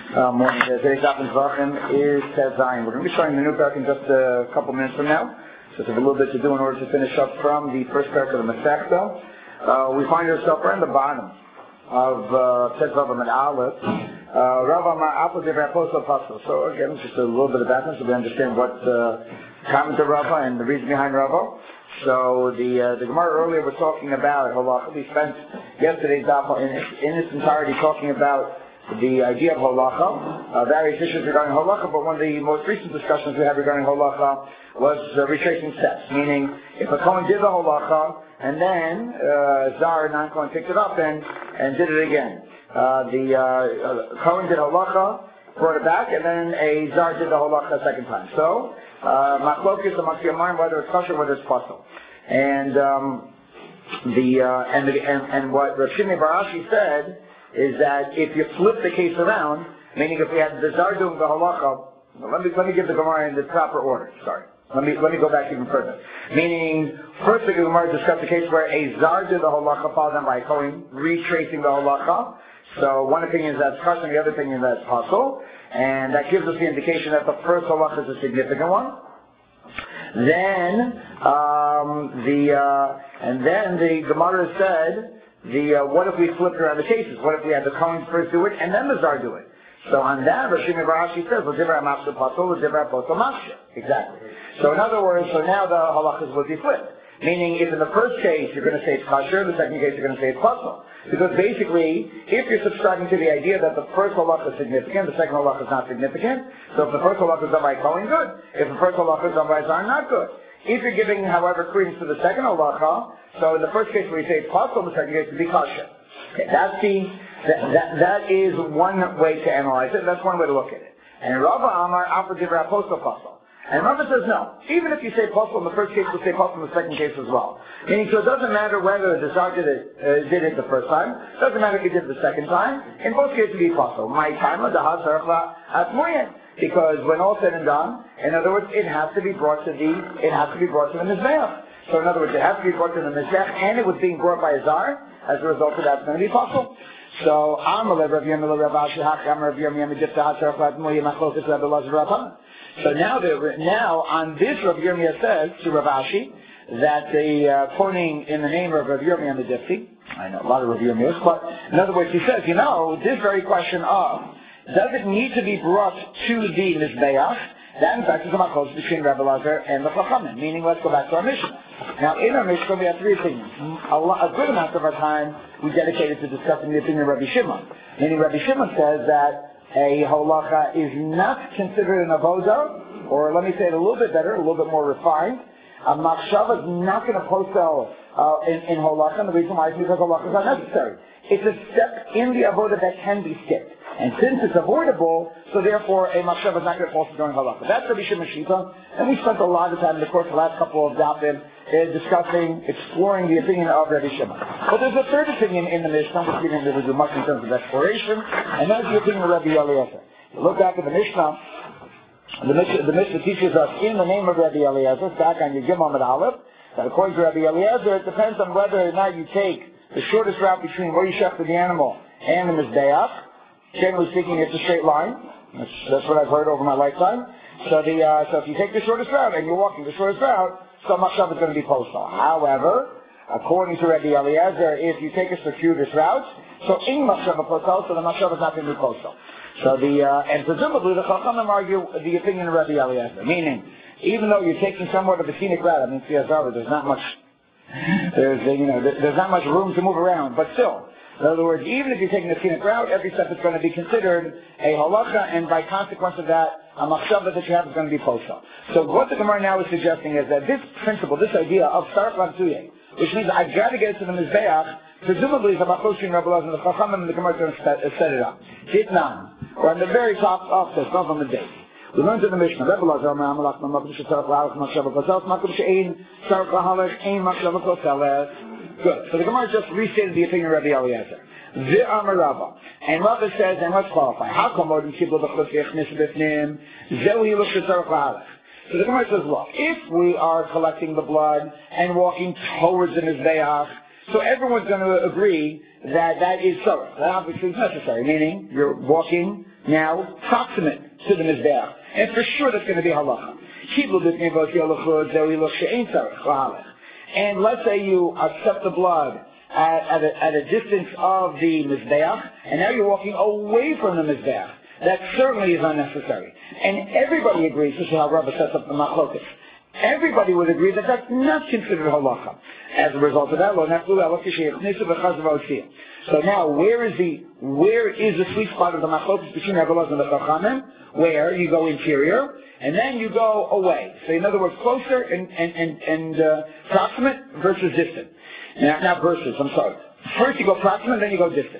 Morning. Today's Daf Zvachim is Tet Zayin. We're going to be starting the new parak in just a couple minutes from now. So there's a little bit to do in order to finish up from the first parak of the Masechta. We find ourselves right on the bottom of Tet Zavim and Aleph. Rav Amar Apos Devrei Apostle Pastor. So again, just a little bit of background so we understand what comment of Rava and the reason behind Rava. So the Gemara earlier was talking about halacha. We spent yesterday's daf in its entirety talking about the idea of halacha, various issues regarding halacha, but one of the most recent discussions we had regarding halacha was retracing steps, meaning if a Kohen did the halacha and then Zar non-Kohen picked it up and did it again. The Kohen did halacha, brought it back, and then a Zar did the halacha a second time. So, machlokes amongst the Yamarim, whether it's kosher, whether it's possible. And what Rav Shimei bar Ashi said is that if you flip the case around, meaning if we had the Zar doing the halacha, let me give the Gemara in the proper order. Sorry. Let me go back even further. Meaning, first the Gemara discussed the case where a Zar did the halacha, followed then by a Kohen, retracing the halacha. So one opinion is that's kosher, and the other opinion is that's possible. And that gives us the indication that the first halacha is a significant one. Then the Gemara said, what if we flipped around the cases? What if we had the Kohen first do it and then the Zar do it? So on that, Rav Shimei bar Ashi says, exactly. So in other words, so now the halachas will be flipped. Meaning, if in the first case you're going to say it's kosher, the second case you're going to say it's possible. Because basically, if you're subscribing to the idea that the first halacha is significant, the second halacha is not significant, so if the first halacha is done by Kohen, good. If the first halacha is done by Zar, not good. If you're giving, however, credence to the second halacha, so in the first case where you say it's possible, the second case would be kosher. Okay, that is one way to analyze it. That's one way to look at it. And Rav Amar Apos Devrei Apostle Pasal. And Rava says no. Even if you say possible in the first case, we'll say possible in the second case as well. Meaning, so it doesn't matter whether the Zar did it the first time. It doesn't matter if he did it the second time. In both cases, it would be possible. My time of the Hazarachla. Because when all said and done, in other words, it has to be brought to the Mizbeach. So in other words, it has to be brought to the Mizbeach, and it was being brought by a Zar. As a result of that, it's going to be possible. So, so now on this Rav Yirmiyah says to Rav Ashi that the quoting in the name of Rav Yirmiyah the Difti, I know a lot of Rav Yirmiyahs, but in other words he says, this very question of does it need to be brought to the Mizbeach? That in fact is a machlokes between Rabbi Elazar and the Chachamim. Meaning, let's go back to our Mishnah. Now in our Mishnah we have three opinions. A good amount of our time we dedicated to discussing the opinion of Rabbi Shimon. Meaning Rabbi Shimon says that a halacha is not considered an avoda, or let me say it a little bit better, a little bit more refined. A machshava is not going to postel in halacha, and the reason why is because halacha is not necessary. It's a step in the avoda that can be skipped. And since it's avoidable, so therefore a machshava is not going to fall during halacha. That's Rabbi Shimon Shita, and we spent a lot of time in the course of the last couple of dafim exploring the opinion of Rabbi Shimon. But there's a third opinion in the Mishnah, which we didn't really do much in terms of exploration, and that's the opinion of Rabbi Eliezer. Look back at the Mishnah. The Mishnah teaches us in the name of Rabbi Eliezer, back on Yigim Amud Aleph, that according to Rabbi Eliezer, it depends on whether or not you take the shortest route between where you shepherd the animal and the Mizbeach. Generally speaking, it's a straight line. That's what I've heard over my lifetime. So if you take the shortest route and you're walking the shortest route, so machshava is going to be postal. However, according to Rabbi Eliezer, if you take a circuitous route, so in machshava postal, so the machshava is not going to be postal. So and presumably the Chachamim argue the opinion of Rabbi Eliezer, meaning even though you're taking somewhat of a scenic route, there's not much room to move around, but still. In other words, even if you're taking a scenic route, every step is going to be considered a halacha, and by consequence of that, a machshava that you have is going to be postal. So what the Gemara now is suggesting is that this principle, this idea of Sarach Lamtuye, which means I got to get it to the Mizbeach, presumably is a machlokes between Rabbi Elazar and the Chachamim, and the Gemara is going to set it up. Ditnan, or on the very top of this, not on the date. We learned in the Mishnah, Rabbi Elazar, Ma'amalach, Ma'amalach, Sarach La'alach, Machshava Kosel, Makom She'ein, Sarach La'alach, Ein Machshava Kosel. Good. So the Gemara just restated the opinion of Rabbi Eliezer. Ve'amar Rava. And Rava says, and let's qualify. How come Odin Kibla B'chlut V'echnis B'fnim? Zehu Yilush Tzarech La'alech. So the Gemara says, look, if we are collecting the blood and walking towards the Mizbeach, So everyone's going to agree that that is tzorech. That obviously is necessary, meaning you're walking now proximate to the Mizbeach. And for sure that's going to be halacha. And let's say you accept the blood at a distance of the Mizbeach, and now you're walking away from the Mizbeach. That certainly is unnecessary. And everybody agrees, this is how Rava sets up the machlokas. Everybody would agree that that's not considered halacha. As a result of that, so now, where is the sweet spot of the machlokas between Rabbi Elazar and the Chachamim? Where you go interior, and then you go away. So in other words, closer and proximate versus distant. Now versus, I'm sorry. First you go proximate, then you go distant.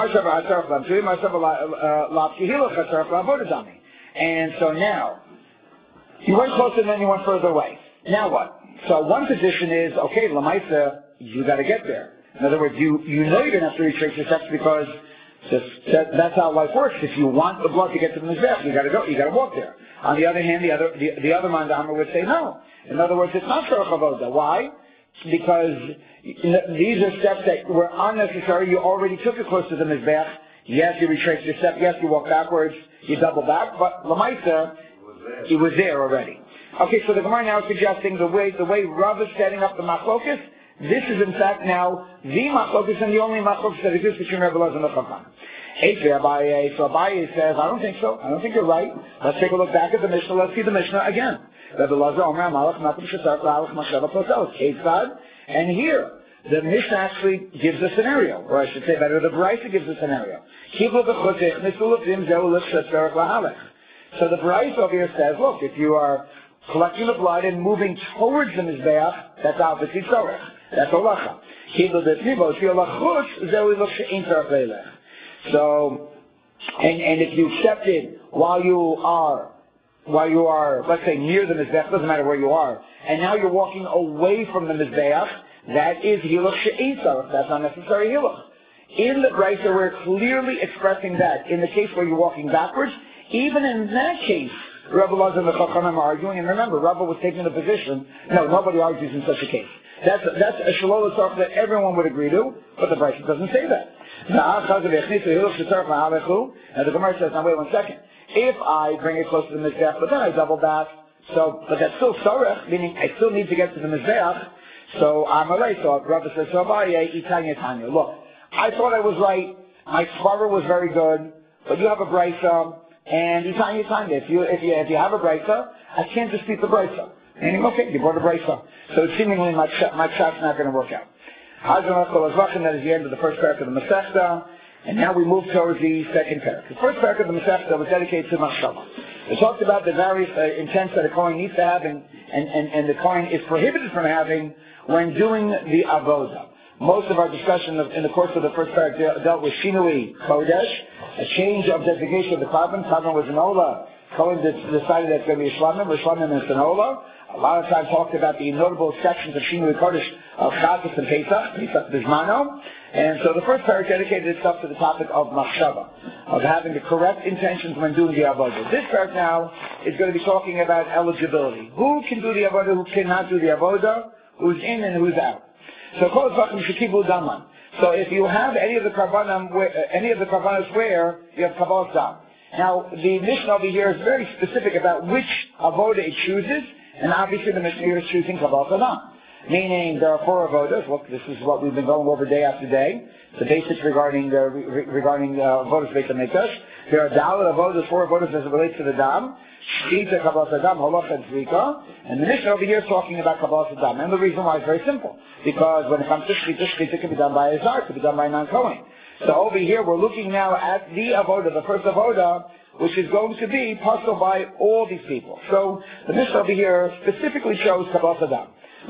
And so now, you went closer and then you went further away. Now what? So one position is, okay, Lamaisa, you got to get there. In other words, you know you're going to have to retrace your steps because that's how life works. If you want the blood to get to the Mizbeach, you got to go. You got to walk there. On the other hand, the other man would say no. In other words, it's not tzorech avoda. Why? Because these are steps that were unnecessary. You already took it close to the Mizbeach. Yes, you retraced your step. Yes, you walk backwards. You double back. But Lamaisa, it was there already. Okay, so the Gemara now is suggesting the way Rav is setting up the machlokas. This is in fact now the machlokas and the only machlokas that exists between Rabbi Elazar and the Chachamim. So Abaye says, I don't think so. I don't think you're right. Let's take a look back at the Mishnah. Let's see the Mishnah again. And here, the Mishnah actually gives a scenario, or I should say better, the Brisa gives a scenario. So the Brisa over here says, look, if you are collecting the blood and moving towards the Mizbeach, that's obviously tzorech. That's halacha. So, and if you accept it while you are, let's say, near the Mizbeach, doesn't matter where you are, and now you're walking away from the Mizbeach, that is hiluch she'ein tzorech. That's unnecessary hiluch. In the Brisa, we're clearly expressing that. In the case where you're walking backwards, even in that case, Rabbi Elazar and the Chachamim are arguing, and remember, Rabbi was taking the position, no, nobody argues in such a case. That's a shalol tzorech that everyone would agree to, but the Brisa doesn't say that. Now the Gemara says, now wait 1 second. If I bring it close to the Mizbeach, but then I double back, but that's still tzorech, meaning I still need to get to the Mizbeach, so Amalei, so Rabbi says, look, I thought I was right, my svara was very good, but you have a Brisa, and Itanya. If you have a Brisa, I can't dispute the Brisa. Meaning, okay, you brought a Brisa. So seemingly my shot's not going to work out. That is the end of the first parak of the Masechta, and now we move towards the second parak. The first parak of the Masechta was dedicated to Machshava. It talked about the various intents that a Kohen needs to have, and the Kohen is prohibited from having when doing the Avodah. Most of our discussion in the course of the first parak dealt with Shinui Kodesh, a change of designation of the Karban. Karban was an Ola. Kohen decided that it's going to be a Shlamim. Shlamim is an Ola. A lot of times talked about the notable sections of Shinui Kodesh of Chagas and Pesach Bismano. And so the first parak dedicated itself to the topic of Machshava, of having the correct intentions when doing the Avodah. This parak now is going to be talking about eligibility. Who can do the Avodah, who cannot do the Avodah, who's in and who's out. So So if you have any of the karbanos where you have kabbalas dam. Now the Mishnah over here is very specific about which avodah it chooses, and obviously the Mishnah here is choosing kabbalas dam. Meaning there are 4 avodas. Look, this is what we've been going over day after day. The basics regarding avodas Beit HaMikdash. There are daled avodas, 4 avodas as it relates to the dam. Shchita, kabbalas dam, holoch, and zrika. And the Mishnah over here is talking about kabbalas dam. And the reason why is very simple. Because when it comes to shchita can be done by a zar, it can be done by a non-Kohen. So over here we're looking now at the avodah, the first avodah, which is going to be pasul by all these people. So the Mishnah over here specifically chose kabbalas dam.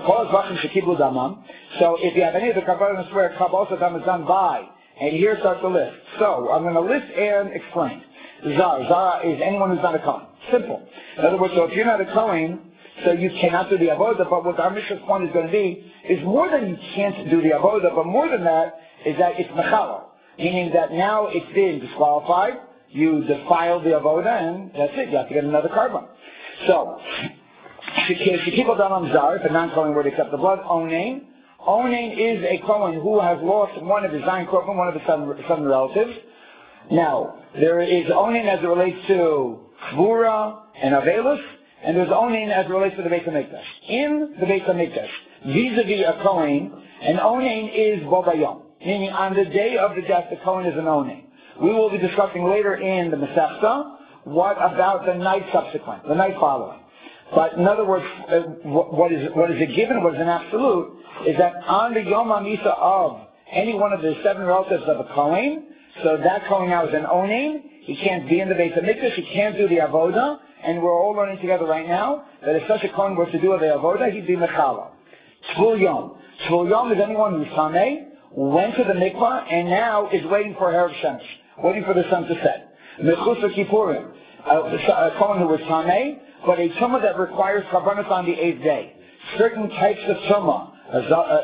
So if you have any of the karbanos where kabbalas dam is done by, and here starts the list. So I'm going to list and explain. Zara is anyone who's not a Kohen. Simple. In other words, so if you're not a Kohen, so you cannot do the avodah, but what our Mishnah's point is going to be is more than you can't do the avodah, but more than that is that it's mechala, meaning that now it's been disqualified, you defile the avodah, and that's it, you have to get another carbon. So, people done on zar, if a non-Kohen were to accept the blood, own name, Onain is a Kohen who has lost one of his nine Krokim, one of his seven relatives. Now, there is Onain as it relates to Kvura and Avelus, and there's Onain as it relates to the Beit HaMikdash. In the Beit HaMikdash, vis-a-vis a Kohen, an Onain is Bo Bayom, meaning on the day of the death, the Kohen is an Onain. We will be discussing later in the Masechta what about the night subsequent, the night following. But in other words, what is a given, what is an absolute, is that on the Yom HaMisa of any one of the seven relatives of a Kohen, so that Kohen now is an Onain, he can't be in the Beit HaMikdash, he can't do the Avodah, and we're all learning together right now that if such a Kohen were to do the Avodah, he'd be Mechala. Tvul Yom. Tvul Yom is anyone who's Tameh, went to the mikvah, and now is waiting for Erev Shemesh, waiting for the sun to set. Mechus Kippurim, a Kohen who was Tameh, but a Tumah that requires Karbanos on the 8th day. Certain types of Tumah, a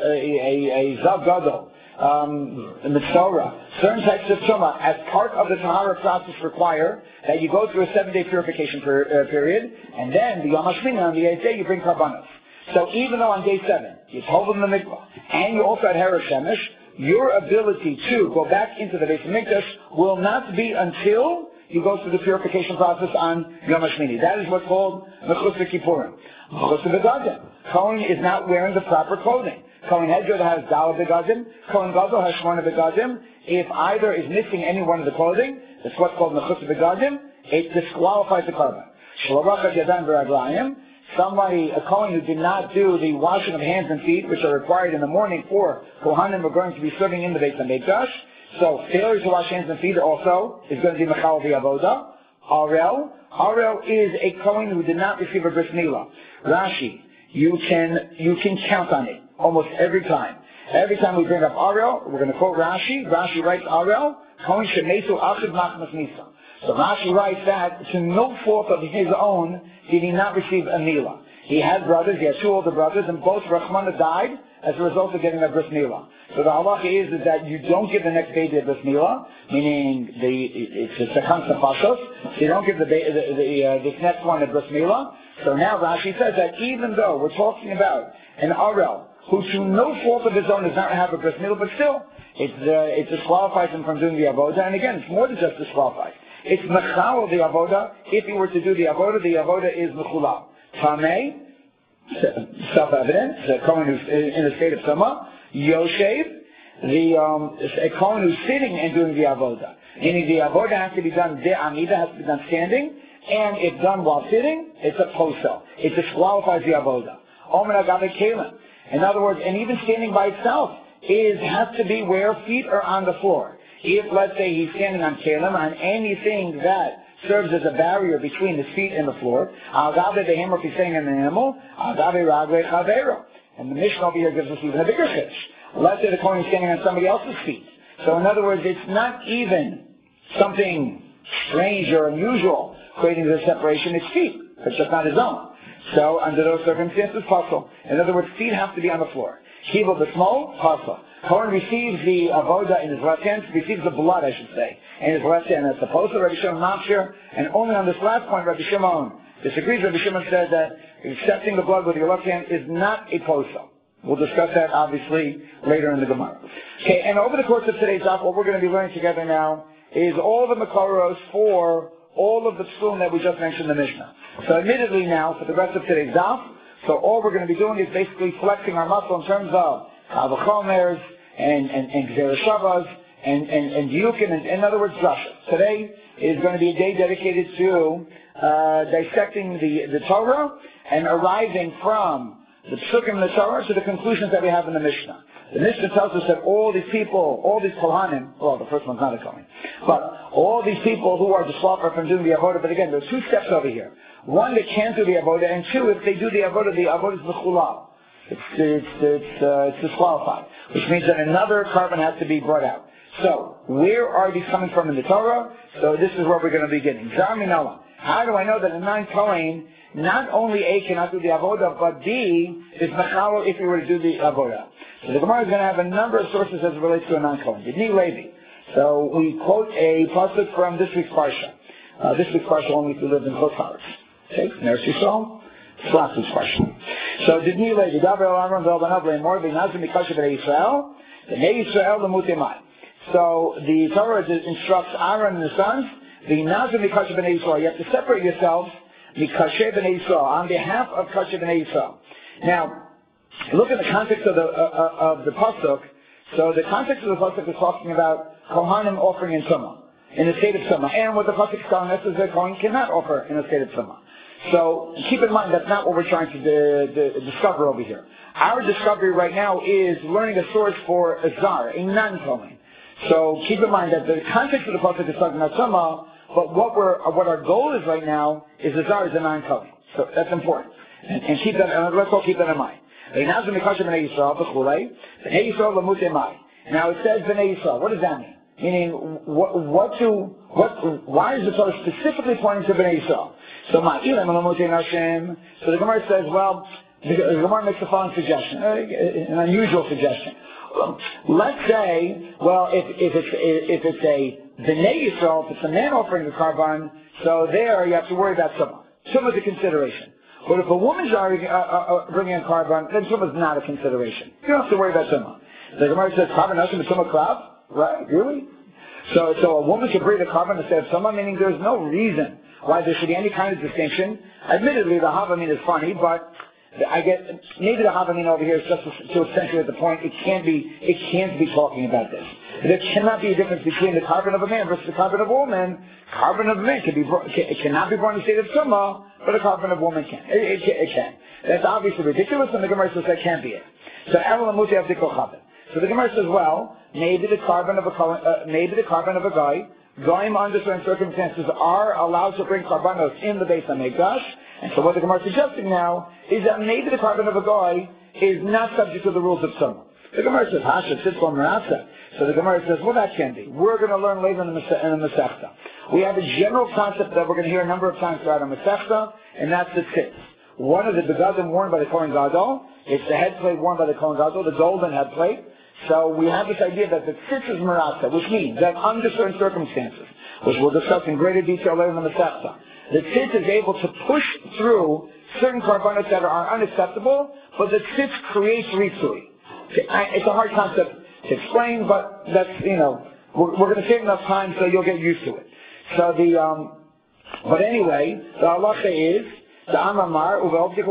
Zav Gadol, a Mitzvah, certain types of Tumah, as part of the Tahara process require that you go through a 7-day purification period, and then the Yom HaShmini, on the 8th day, you bring Karbanos. So even though on day 7, you told them the mikvah, and you also had Erev Shemesh, your ability to go back into the Beit HaMikdash will not be until you go through the purification process on Yom HaShmini. That is what's called Mechus Kippurim. Mechus Begadim. Kohen is not wearing the proper clothing. Kohen Hedjod has Dala Begadim. Kohen Gadol has Shmona Begadim. If either is missing any one of the clothing, that's what's called Mechus Begadim, it disqualifies the carbon. Shloracha Yadan V'Raglayim. Somebody, a Kohen who did not do the washing of hands and feet, which are required in the morning for Kohanim who are going to be serving in the Beit HaMikdash. So failure to wash hands and feet also is going to be Mechal V'Avodah. Arel is a Kohen who did not receive a Bris Milah. Rashi, you can count on it almost every time. Every time we bring up Arel, we're going to quote Rashi. Rashi writes Arel, Kohen Shemesu Achiv Machmas Misa. So Rashi writes that to no fault of his own did he not receive a Milah. He had brothers, he had two older brothers, and both Rachmana died as a result of getting a Bris Milah. So the halacha is that you don't give the next baby a Bris Milah, meaning it's a second Safashos, so you don't give this next one a Bris Milah. So now Rashi says that even though we're talking about an Arel, who to no fault of his own does not have a Bris Milah, but still, it disqualifies him from doing the Avodah, and again, it's more than just disqualified. It's Mechal the Avodah. If he were to do the Avodah is Mechulal. Tameh, self-evident, the Kohen who's in a state of Tumah. Yoshev, a Kohen who's sitting and doing the Avodah. Meaning the Avodah has to be done de'amida, has to be done standing, and if done while sitting, it's a posel. It disqualifies the Avodah. Omer Agave Kalim. In other words, and even standing by itself has to be where feet are on the floor. If, let's say, he's standing on Kalim, on anything that serves as a barrier between his feet and the floor, Agave Behem, if he's standing on an animal, Agave Ragve Chavero. And the Mishnah over here gives us even a bigger fish. Let's say the Kohen is standing on somebody else's feet. So in other words, it's not even something strange or unusual creating this separation. It's feet. It's just not his own. So under those circumstances, puzzle. In other words, feet have to be on the floor. Kiva the small, puzzle. Kohen receives the avodah in his left hand, receives the blood, I should say, in his left hand. As opposed to Rabbi Shimon Machshir, and only on this last point, Rabbi Shimon disagrees. Rabbi Shimon says that accepting the blood with your left hand is not a posel. We'll discuss that, obviously, later in the Gemara. Okay, and over the course of today's daf, what we're going to be learning together now is all the Makaros for all of the psulim that we just mentioned in the Mishnah. So admittedly now, for the rest of today's daf, so all we're going to be doing is basically flexing our muscle in terms of Avachomers and Gzerah and Yukim, and in other words, Drasha. Today is going to be a day dedicated to dissecting the Torah and arriving from the Psukim in the Torah to the conclusions that we have in the Mishnah. The Mishnah tells us that all these people, all these Kohanim, well, the first one's not a Kohen, but all these people who are disqualified from doing the Avodah, but again, there's two steps over here. One, they can't do the Avodah, and two, if they do the Avodah is Mechulal. It's disqualified, which means that another carbon has to be brought out. So, where are these coming from in the Torah? So this is where we're going to be getting. Zarminala. How do I know that a non-Kohen, not only A, cannot do the Avodah, but B, is Mechalo if he were to do the Avodah? So the Gemara is going to have a number of sources as it relates to a non-Kohen. Yidni Levi. So we quote a pasuk from this week's Parsha. This week's Parsha only if we live in Chutz La'aretz. Okay, Eretz Yisrael. Last question. So did Nile the Davar Aaron Velbanavle more the Nazim Mikasha Bnei Yisrael, the Bnei Yisrael the Mutimai. So the Torah instructs Aaron and the sons, the Nazim Mikasha Bnei Yisrael. You have to separate yourselves Mikasha Bnei Yisrael on behalf of Kasha Bnei Yisrael. Now, look at the context of the pasuk. So the context of the pasuk is talking about Kohanim offering in Tumah, in a state of Tumah, and what the pasuk is telling us is that Kohen cannot offer in a state of Tumah. So keep in mind that's not what we're trying to discover over here. Our discovery right now is learning a source for a zar, a non-Kohen. So keep in mind that the context of the pasuk is talking about Tumah, but what our goal is right now is a zar is a non-Kohen. So that's important, and keep that. Let's all keep that in mind. Now it says Bnei Yisrael. What does that mean? Meaning, why is the Torah specifically pointing to Bnei Yisrael? So the Gemara says, well, the Gemara makes the following suggestion, an unusual suggestion. Let's say, well, if it's a Bnei Yisrael, if it's a man offering the carbon, so there you have to worry about Tumah. Tumah is a consideration. But if a woman's bringing a carbon, then Tumah is not a consideration. You don't have to worry about Tumah. The Gemara says, carbon Nashim is Tumah Krav? Right? Really? So a woman should bring the carbon instead of Tumah, meaning there's no reason why there should be any kind of distinction. Admittedly, the Havamin is funny, but maybe the Havamin over here is just to accentuate the point. It can't be talking about this. There cannot be a difference between the carbon of a man versus the carbon of a woman. Carbon of a man cannot be brought in the state of Tumah, but a carbon of a woman can. It can. That's obviously ridiculous, and the Gemara says that can't be it. So the Gemara says, well, maybe the carbon of a guy, Goyim under certain circumstances are allowed to bring carbonos in the Beis HaMikdash. And so what the Gemara is suggesting now is that maybe the carbon of a guy is not subject to the rules of Tumah. The Gemara says, Hashem sits on Marasa. So the Gemara says, well, that can be. We're going to learn later in the Masechta. We have a general concept that we're going to hear a number of times throughout the Masechta, and that's the tzitz. One of the begadim worn by the Kohen Gadol. It's the head plate worn by the Kohen Gadol, the golden head plate. So we have this idea that the tzitz is Marasa, which means that under certain circumstances, which we'll discuss in greater detail later in the Masechta, the tzitz is able to push through certain carbonates that are unacceptable, but the tzitz creates ritzui. It's a hard concept to explain, but that's, we're going to save enough time so you'll get used to it. So but anyway, the halacha is, the Amamar,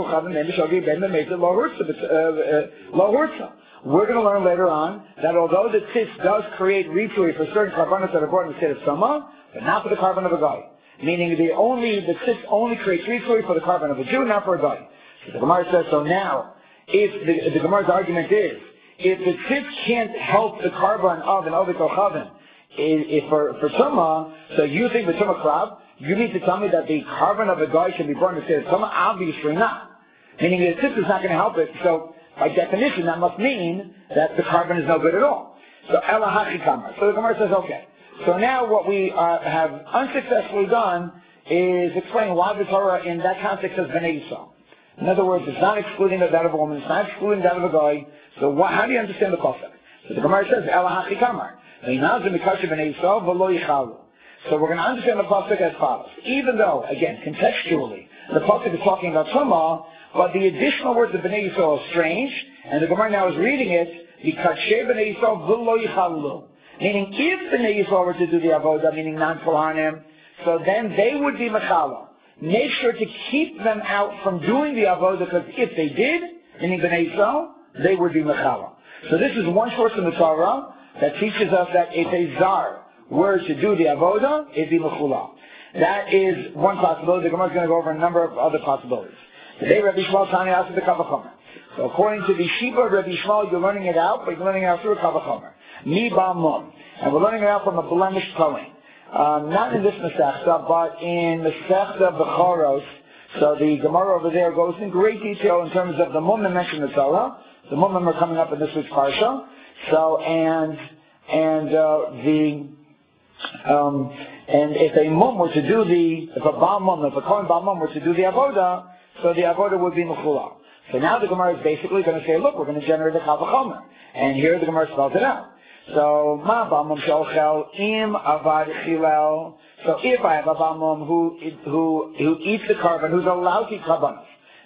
we're going to learn later on that although the tzitz does create ritzui for certain carbonates that are brought in the state of Tumah, but not for the carbon of a guy. Meaning the tzitz only creates ritzui for the carbon of a Jew, not for a guy. So the Gemara says, so now, if the Gemara's argument is, if the tzitz can't help the carbon of an Ovik Ochavim, for Tumah, so you think the Tumah Krav, you need to tell me that the carbon of a guy can be brought in the state of Tumah? Obviously not. Meaning the tzitz is not going to help it, so by definition that must mean that the carbon is no good at all. So Ela Hachi Kamar. So the Gemara says, okay. So now what we have unsuccessfully done is explain why the Torah in that context says Bnei Yisrael. In other words, it's not excluding that of a woman, it's not excluding that of a guy. So how do you understand the pasuk? So the Gemara says, Ela Hachi Kamar. So we're going to understand the pasuk as follows. Even though, again, contextually, the pasuk is talking about Tumah, but the additional words of Bnei Yisrael are strange, and the Gemara now is reading it, because Bnei Yisrael v'lo yichalu. Meaning, if Bnei Yisrael were to do the avodah, meaning non-Kohanim, so then they would be Mechala. Make sure to keep them out from doing the avodah, because if they did, meaning Bnei Yisrael, they would be Mechala. So this is one source in the Torah that teaches us that if a Zar were to do the avodah, it'd be Mechula. That is one possibility. The Gemara is going to go over a number of other possibilities. Today, Rabbi Shmuel Tani asked the Kavachomer. So according to the Sheba of Rabbi Shmuel, you're learning it out, but you're learning it out through a Kavachomer. Mi Ba Mum. And we're learning it out from a blemished Kohen. Not in this Masechta, but in Masechta Bechoros. So the Gemara over there goes in great detail in terms of the Mumim mentioned in the Torah. The Mumim are coming up in this week's Parsha. So, and if a mum were to do if a Kohen Baal Mum were to do the avodah, so the avodah would be mechula. So now the Gemara is basically going to say, look, we're going to generate a Kavachomer. And here the Gemara spells it out. So, ma Baal Mum sholchel im avad chilel. So if I have a Baal Mum who eats the carbon, who's allowed to eat karbanos,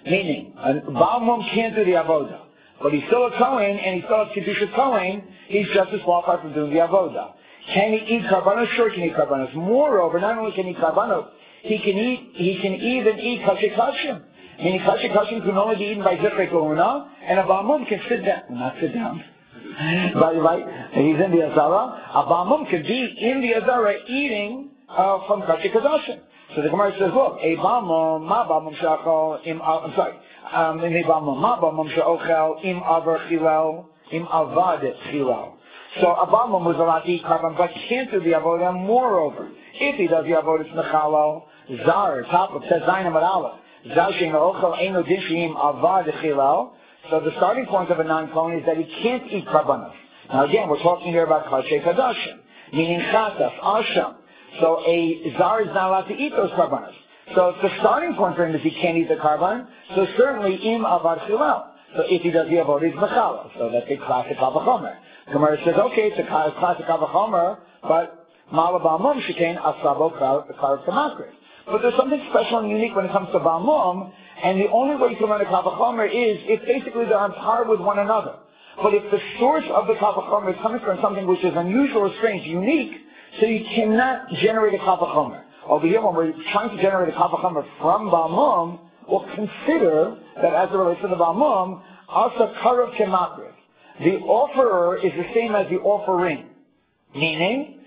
Meaning, a Baal Mum can't do the avoda, but he's still a Kohen, and he still has Kedusha Kohen, he's just disqualified from doing the avoda. Can he eat karbanos? Sure, he can eat karbanos. Moreover, not only can he eat karbanos, he can even eat kasher kashim. Meaning kasher kashim can only be eaten by Zifrei Kahuna, and a Baal Mum can sit down. Not sit down. Right? He's in the Azara. A Baal Mum can be in the Azara eating from kasher kashim. So the Gemara says, look, a Baal Mum, ma Baal Mum she'achol im, I'm sorry, in a Baal Mum, ma Baal Mum she'ochel im avar chilel, im avad chilel. So a Baal Mum was allowed to eat karban, but he can't do the avodah. Moreover, if he does the avodah, it's mechalo, zar, top of says zayin amar aleph, zar she'in ochel eino dishim avad chilel. So the starting point of a non-Kohen is that he can't eat karbanos. Now again, we're talking here about kasher kadashim, meaning chatas, asham. So a zar is not allowed to eat those karbanos. So the starting point for him is he can't eat the karban. So certainly im avad chilel. So if he does the avodah, it's mechala. So that's a classic avachomer. Gemara says, okay, it's a classic avachomer, but mala Baal Mum shekain asabo karev kamakris. But there's something special and unique when it comes to Baal Mum, and the only way you can learn a kavachomer is if basically they're on par with one another. But if the source of the kavachomer is coming from something which is unusual or strange, unique, so you cannot generate a kavachomer. Over here, when we're trying to generate a kavachomer from Baal Mum, we'll consider that as it relates to the Baal Mum, asa karev kemakris. The offerer is the same as the offering. Meaning,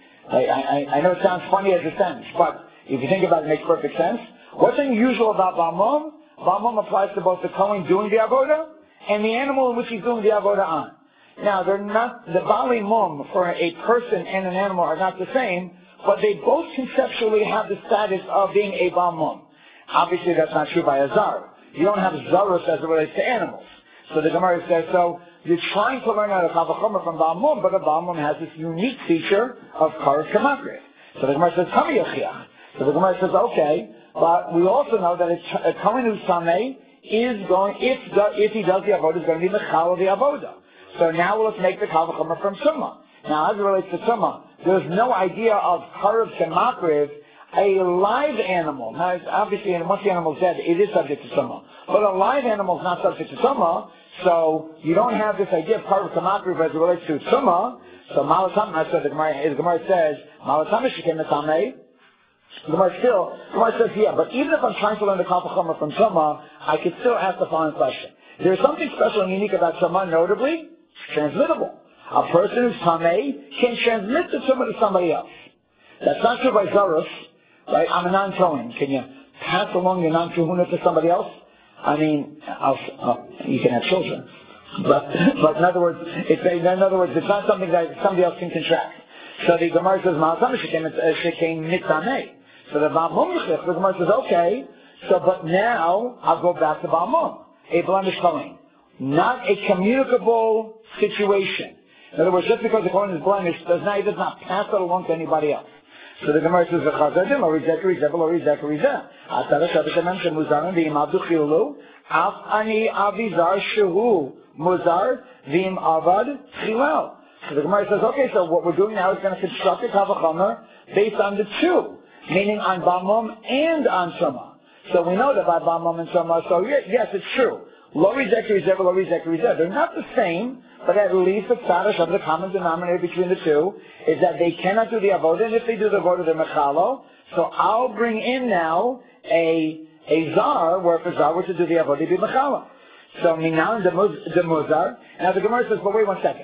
I know it sounds funny as a sentence, but if you think about it, it makes perfect sense. What's unusual about Baal Mum? Baal Mum applies to both the Kohen doing the avodah and the animal in which he's doing the avodah on. Now, they're not, the Bali Mum for a person and an animal are not the same, but they both conceptually have the status of being a Baal Mum. Obviously, that's not true by a Zar. You don't have Zarus as it relates to animals. So the Gemara says, so you're trying to learn how to kavachomer from Baal Mum, but a Baal Mum has this unique feature of karev kamakris. So the Gemara says, Kami Yachiach. So the Gemara says, okay, but we also know that a Kohen who's Sameh is going, if he does the avodah, is going to be mechal of the avodah. So now let's make the kavachomer from Tumah. Now, as it relates to Tumah, there's no idea of karev kamakris, a live animal. Now, obviously, once the animal's dead, it is subject to Tumah. But a live animal is not subject to Tumah, so you don't have this idea of karev kamakris as it relates to Tumah. So Malatam, I said the Gemara says, Malatam shekem etamei. The Gemara says, yeah, but even if I'm trying to learn the kavachomer from Tumah, I could still ask the following question. There's something special and unique about Tumah, notably, it's transmittable. A person who's Tameh can transmit the Tumah to somebody else. That's not true by Zarus, right? I'm a non-Kohen. Can you pass along your non-Kohuna to somebody else? I mean, you can have children. But in other words, it's not something that somebody else can contract. So the Gemara says, Ma'asam shekein mitzameh. So the Baal Mum, the Gemara says, okay, so but now I'll go back to Baal Mum, a blemished Kohen. Not a communicable situation. In other words, just because the Kohen is blemished, he does not pass it along to anybody else. So the Gemara says, V'chazadim, or Rizek, or Rizek, Atara Shabbatamem Shemuzarim, V'im Abdu Chilu, Af Ani Avizar Shehu, Muzar, V'im Avad Chilel. So the Gemara says, okay, so what we're doing now is going to construct a kavachomer based on the two, meaning on Baal Mum and on Tumah. So we know that by Baal Mum and Tumah, so yes, it's true. Lo Rizek, Lo Rizek, they're not the same, but at least the tzarash of the common denominator between the two is that they cannot do the avodah, and if they do the avodah, they're mechalo. So I'll bring in now a zar, where if a zar were to do the avodah, it'd be mechalo. So minan the muzar. Now the Gemara says, but wait 1 second.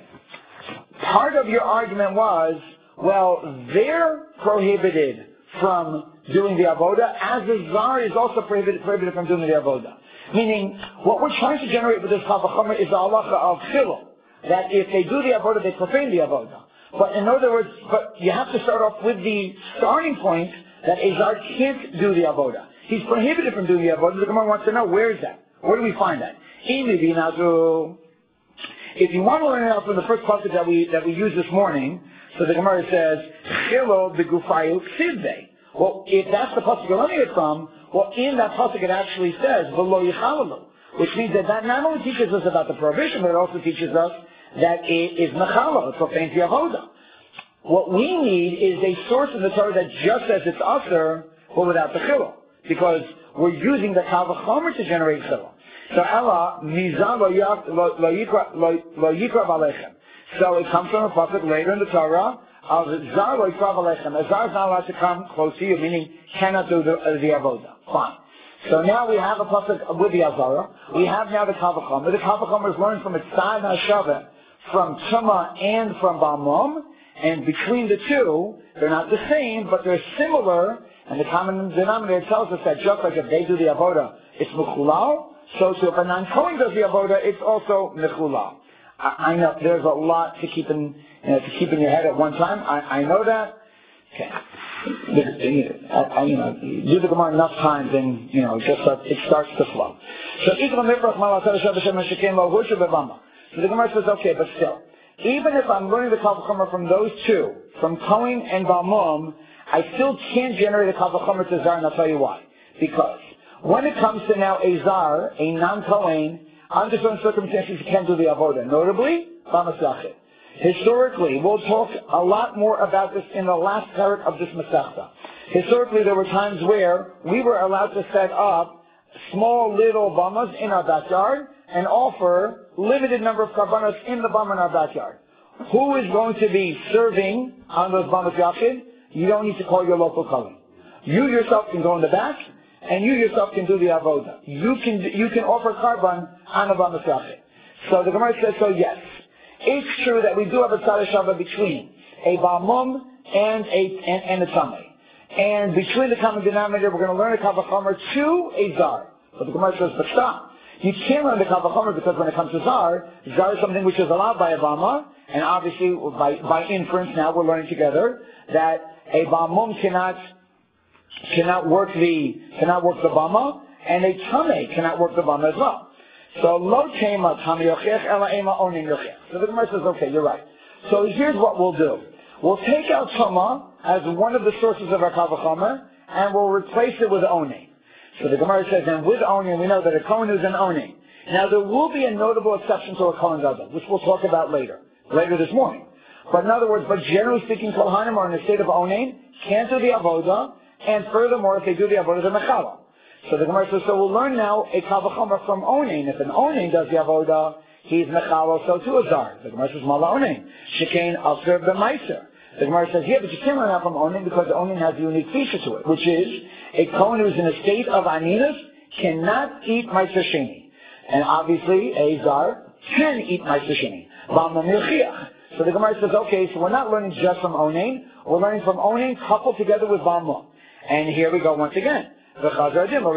Part of your argument was, well, they're prohibited from doing the avodah, as the zar is also prohibited from doing the avodah. Meaning, what we're trying to generate with this kavachomer is the halacha of chilul, that if they do the avodah, they profane the avodah. But in other words, but you have to start off with the starting point that a zar can't do the avodah. He's prohibited from doing the avodah. The Gemara wants to know, where is that? Where do we find that? If you want to learn it out from the first pasuk that we used this morning, so the Gemara says, Chilo begufayu ksivve. Well, if that's the pasuk you're learning it from, well, in that pasuk it actually says, V'lo yichalalu, which means that not only teaches us about the prohibition, but it also teaches us that it is mechala, it's profanes the avodah. What we need is a source in the Torah that just says it's aser, but without the chilo, because we're using the kavachomer to generate chilo. So Ella, Mizan lo yikrav alechem. So it comes from a pasuk later in the Torah of Zar lo yikrav alechem. A Zar is not allowed to come close to you, meaning cannot do the avodah. Fine. So now we have a pasuk with the Azara. We have now the Kavachomer. The Kavachomer is learned from Tzad HaShaveh, from Tumah and from Balmum. And between the two, they're not the same, but they're similar. And the common denominator tells us that just like if they do the avodah, it's mechulal. So if a non-Kohen does the avodah, it's also mechulal. I know there's a lot to keep in your head at one time. I know that. Okay. Do the Gemara enough times, and it starts to flow. So the Gemara says, okay, but still, even if I'm learning the Kavachomer from those two, from Kohen and Balmum, I still can't generate a Kavachomer to Zar, and I'll tell you why. Because when it comes to now a Zar, a non-Kohen, under certain circumstances you can't do the avodah. Notably, B'Masachet. Historically, we'll talk a lot more about this in the last parak of this Masechta. Historically, there were times where we were allowed to set up small little bamas in our backyard and offer limited number of karbanos in the bama in our backyard. Who is going to be serving on those bamas yachid? You don't need to call your local kohen. You yourself can go in the back, and you yourself can do the avodah. You can offer karban on a bamas yachid. So the Gemara says, so yes. It's true that we do have a tzad hashava between a balmum and a tamei. And between the common denominator, we're going to learn a kavachomer to a zar. But the Gemara says, but stop. You can't learn the kavachomer because when it comes to zar is something which is allowed by a bama, and obviously by inference now we're learning together that a balmum cannot work the bama, and a tamei cannot work the bama as well. So lo tema tam yochech ela ema onin yochech. So the Gemara says, okay, you're right. So here's what we'll do. We'll take out Tumah as one of the sources of our Kavachomer, and we'll replace it with Onin. So the Gemara says, and with Onin, we know that a Kohen is an Onin. Now there will be a notable exception to a Kohen Gadol, which we'll talk about later this morning. But in other words, generally speaking, Kohanim are in a state of Onin, can't do the Avodah, and furthermore, if they do the Avodah, they're Mechala. So the Gemara says, so we'll learn now a Kavachomer from Onin. If an Onin does the Avodah, he's Mechalo, so too a Zar. The Gemara says, Mala Onin. Shekain Asr B'Maiser. The Gemara says, yeah, but you can't learn that from Onin because Onin has a unique feature to it, which is a Kohen who's in a state of Aninus cannot eat Maiser Sheni. And obviously, a Zar can eat Maiser Sheni. So the Gemara says, okay, so we're not learning just from Onin, we're learning from Onin coupled together with Balmum. And here we go once again. Right? But even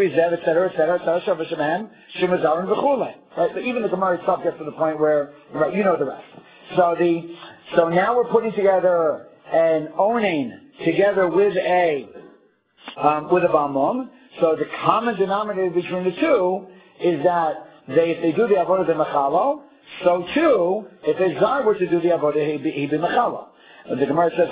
the Gemara itself gets to the point where, right, you know the rest. So now we're putting together an Onin together with a Balmum. So the common denominator between the two is that if they do the Avodah, they're Mechalo. So too, if a Zar were to do the Avodah, he'd be Mechalo. The Gemara says,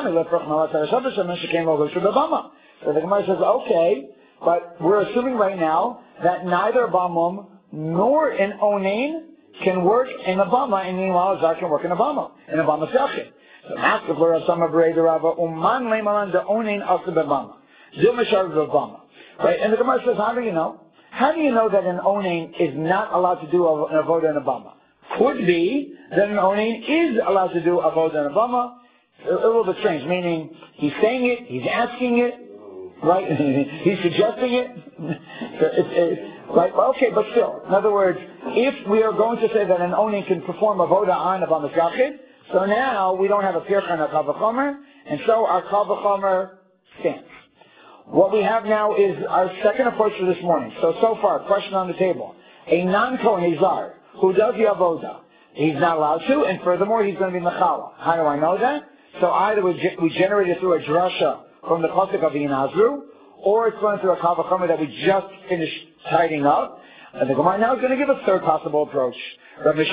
so the Gemara says, okay, but we're assuming right now that neither Balmum nor an Onin can work in a Bama, and meanwhile a Zar can work in a Bama Sachet. So ask if we're a Sama Berei Rava, Uman Leimalan the Onin Asa B'Bama. Zilmashar B'Bama. Right? And the Gemara says, how do you know? How do you know that an Onin is not allowed to do an Avodah in a Bama? Could be that an Onin is allowed to do Avodah in a Bama. A little bit strange, meaning he's saying it, he's asking it, right? He's suggesting it. Right? Okay, but still, in other words, if we are going to say that an Onin can perform Avodah on a Bama Yachid, so now we don't have a Pirchan or Kavachomer, and so our Kavachomer stands. What we have now is our second approach for this morning. So far, question on the table. A non-Kohen, a Zar, who does the Avodah, he's not allowed to, and furthermore, he's going to be Mechala. How do I know that? So either we generate it through a drasha from the pasuk of Yinazru, or it's going through a Kavachomer that we just finished tidying up. And the Gemara now is going to give a third possible approach. So in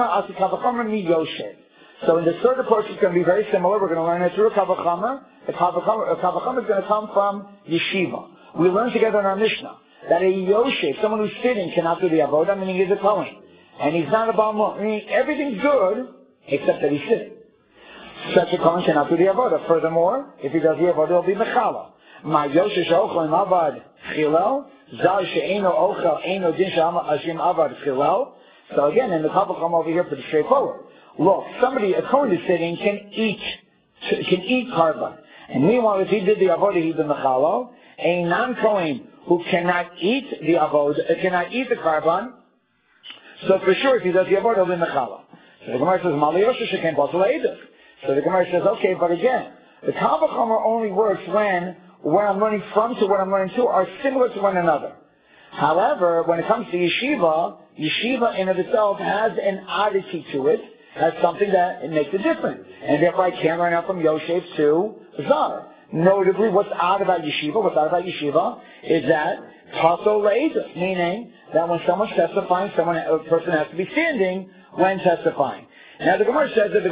the third approach, it's going to be very similar. We're going to learn it through a Kavachomer. A Kavachomer is going to come from Yeshiva. We learned together in our Mishnah that a Yoshev, someone who's sitting, cannot do the Avodah, meaning he's a Kohen. And he's not a Balmum, meaning everything's good, except that he's sitting. Such a Kohen cannot do the Avodah. Furthermore, if he does the Avodah, he'll be Mechala. Ma Yoshesh Ochel Im Avad Chilel, Zar She'eno Ochel, Eno Din Sha'ashim Avad Chilel. So again, in the Kabbalah over here, pretty straightforward. Look, a Kohen is sitting, can eat carbon. And meanwhile, if he did the avodah, he's the mechalo. A non-Kohen who cannot eat the avodah, cannot eat the carbon, so for sure, if he does the avodah, he'll be mechalo. So the Gemara says, Mali Yoshesh Sheken Batel Eidos. So the Gemara says, okay, but again, the Kabbalah only works when where I'm learning from to where I'm learning to are similar to one another. However, when it comes to yeshiva in of itself has an oddity to it, has something that it makes it different. And therefore I can't learn out from Yoshev to Zar. Notably, what's odd about yeshiva is that Tasso Leidos, meaning that when someone's testifying, a person has to be standing when testifying. Now the Gemara says that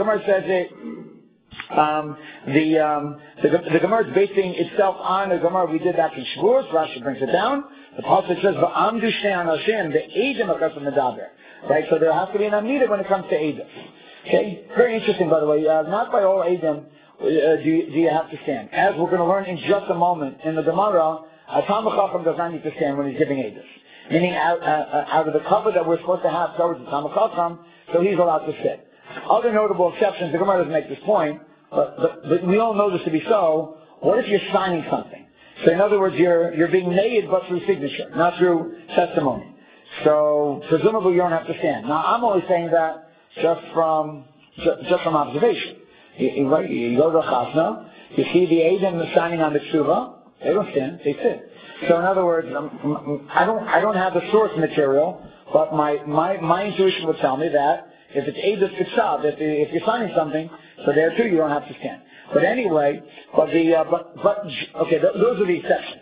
the Gemara is basing itself on a Gemara we did back in Shavuos. Rashi brings it down. The pasuk says, "Va'amdu shnei anashim ve'edim akasim medaber." Right, so there has to be an amida when it comes to edim. Okay, very interesting, by the way. Not by all edim do you have to stand. As we're going to learn in just a moment in the Gemara, a Talmid Chacham does not need to stand when he's giving edim. Meaning, out of the cover that we're supposed to have towards the Talmid Chacham, so he's allowed to sit. Other notable exceptions, the Gemara doesn't make this point, but we all know this to be so. What if you're signing something? So in other words, you're being made but through signature, not through testimony. So presumably you don't have to stand. Now I'm only saying that just from observation. You go to a chasna, you see the Eidim signing on the tshuva, they don't stand, they sit. So in other words, I don't have the source material, but my intuition would tell me that if it's Eidos Kitsav, if you're signing something, so there too you don't have to stand. But anyway, okay, those are the exceptions.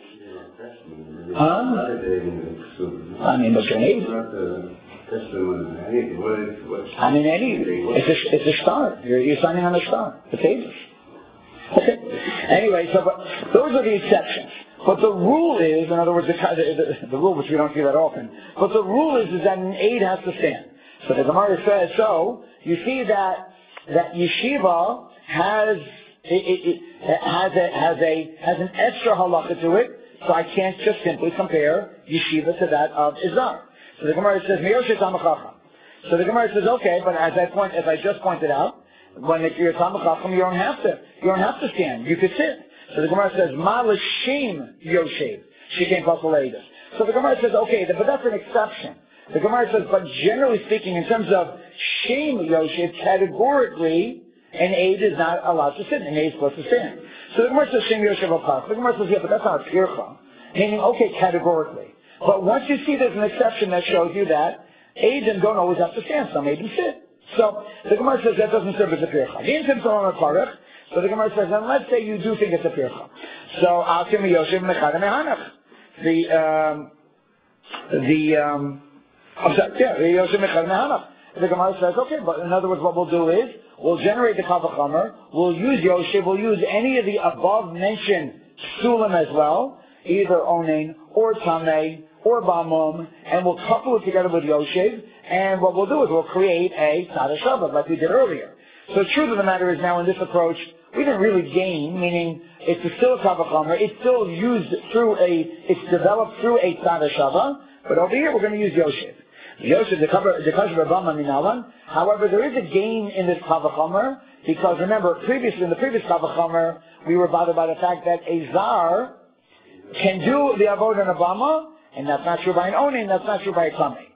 I mean, but it's a star. You're signing on a star. It's Eidos. Okay. Anyway, but those are the exceptions. But the rule is, in other words, the rule, which we don't see that often, but the rule is that an aid has to stand. So the Gemara says, so you see that yeshiva has an extra halacha to it, so I can't just simply compare yeshiva to that of Izar. So the Gemara says, Miyoshet Talmid Chacham. So the Gemara says, okay, but as I just pointed out, when you're Talmid Chacham, you don't have to stand. You could sit. So the Gemara says, Ma l'shem Yoshev, Sheken Batel Eidos. So the Gemara says, okay, but that's an exception. The Gemara says, but generally speaking, in terms of Shem Yoshev, categorically, an aid is not allowed to sit. An aid is supposed to stand. So the Gemara says, Shem Yoshev Apart. The Gemara says, yeah, but that's not a pircha. Meaning, okay, categorically. But once you see there's an exception that shows you that aidim don't always have to stand. Some aidim sit. So the Gemara says that doesn't serve as a pircha. So the Gemara says, and let's say you do think it's a pircha. So Akim Yoshev Mechad Mehanach. The Gemara says, okay, but in other words, what we'll do is, we'll generate the Kavachomer, we'll use Yoshev, we'll use any of the above mentioned Sulam as well, either Onain, or Tameh, or Bamum, and we'll couple it together with Yoshev, and what we'll do is we'll create a Tzad HaShabbat, like we did earlier. So the truth of the matter is now in this approach, we didn't really gain, meaning it's still a Kavachomer, it's still used it's developed through a Tzad HaShabbat, but over here we're going to use Yoshev. Yosef, the Kasher Rabban Minalan. However, there is a gain in this Kavachomer, because remember, in the previous Kavachomer, we were bothered by the fact that a Zar can do the Avodah and Abama, and that's not true by an Onin, that's not true by a Tameh.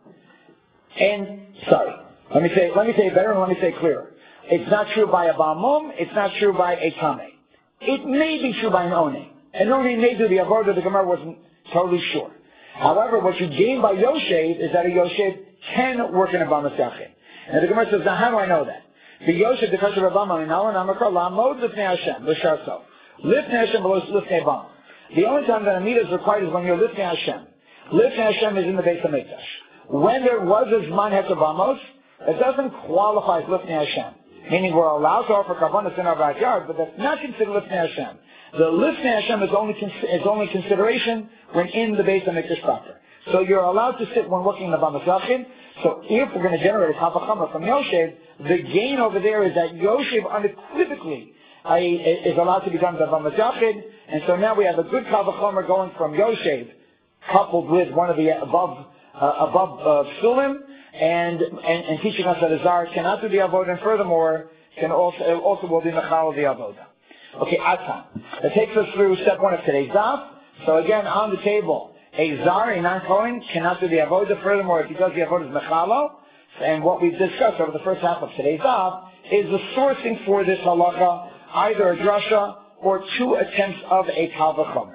Let me say it better and let me say it clearer. It's not true by a Bamum, it's not true by a Tameh. It may be true by an Onin. An Onin may do the Avodah, the Gemara wasn't totally sure. However, what you gain by Yoshev is that a Yoshev can work in a Bama Sechet. And the Gemara says, now how do I know that? The Yoshev, the Kasher Rabban, and Alan Amakar, Lamod Lifnei Hashem, L'shar Sof. Lifnei Hashem, Lifnei Bama. The only time that a mitzvah is required is when you're Lifnei Hashem. Lifnei Hashem is in the Beis HaMikdash. When there was a Zman Hetzavamos, it doesn't qualify as Lifnei Hashem. Meaning we're allowed to offer Karbonos in our backyard, but that's not considered Lifnei Hashem. The Lifnei Hashem is only consideration when in the Beis HaMikdash proper. So you're allowed to sit when working in the Bama Sechet. So if we're going to generate a Kavachomer from Yoshev, the gain over there is that Yoshev unequivocally is allowed to be done with Avamas Yachid, and so now we have a good Kal V'chomer going from Yoshev, coupled with one of the above Psulim, and teaching us that a Zar cannot do the Avodah, and furthermore, can also will be Mechal of the Avodah. Okay, Atzan. That takes us through step one of today's Daf. So again, on the table, a Zar, a non-Kohen, cannot do the Avodah. Furthermore, if he does the Avodah, is Mechalo. And what we've discussed over the first half of today's Daf is the sourcing for this halacha, either a drasha or two attempts of a Kal V'chomer.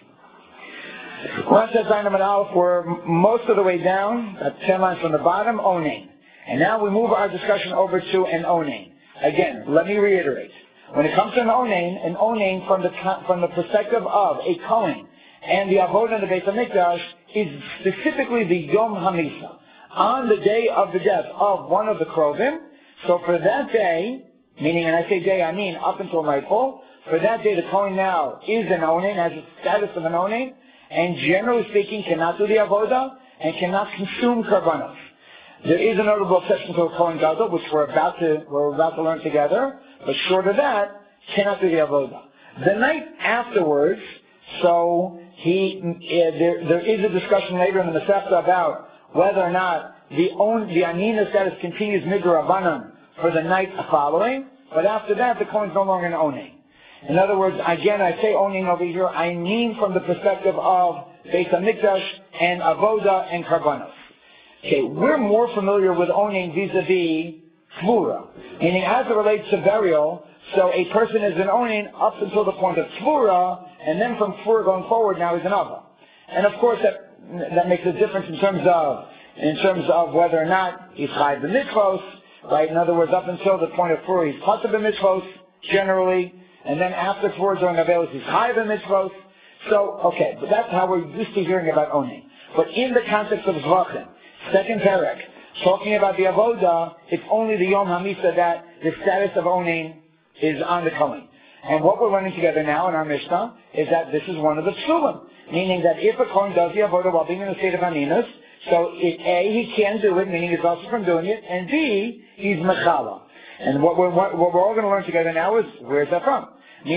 We're most of the way down, 10 lines from the bottom, Onain. And now we move our discussion over to an Onain. Again, let me reiterate. When it comes to an Onain from the perspective of a Kohen and the Avodah in the Beit HaMikdash is specifically the Yom HaMisa, on the day of the death of one of the Krovim. So for that day, meaning, and I say day, I mean up until nightfall, for that day the Kohen now is an Onain, has the status of an Onain, and generally speaking cannot do the Avodah and cannot consume Karbanos. There is a notable exception to a Kohen Gadol, which we're about to learn together, but short of that, cannot do the Avodah. The night afterwards, so there is a discussion later in the Masechta about whether or not the Anina status continues Midrabanan for the night following, but after that the Kohen is no longer an Onain. In other words, again, I say Onain over here, I mean from the perspective of Beit HaMikdash and Avodah and Karbanos. Okay, we're more familiar with Onain vis-a-vis Tvura, meaning as it relates to burial, so a person is an Onain up until the point of Tvura, and then from Tvura going forward now he's an Ava. And of course that makes a difference in terms of whether or not he's Chai b'mitzvos, right? In other words, up until the point of Tvura he's Chata b'mitzvos, generally, and then after Tvura during Avelis he's Chai b'mitzvos. So, okay, but that's how we're used to hearing about Onain. But in the context of Zvachim, second Perek, talking about the Avodah, it's only the Yom HaMisa that the status of Onain is on the Kohen. And what we're learning together now in our Mishnah is that this is one of the Psulim, meaning that if a Kohen does the Avodah while being in the state of Aninus, so A, he can do it, meaning he's also from doing it, and B, he's Mechala. And what we're all going to learn together now is, where's that from?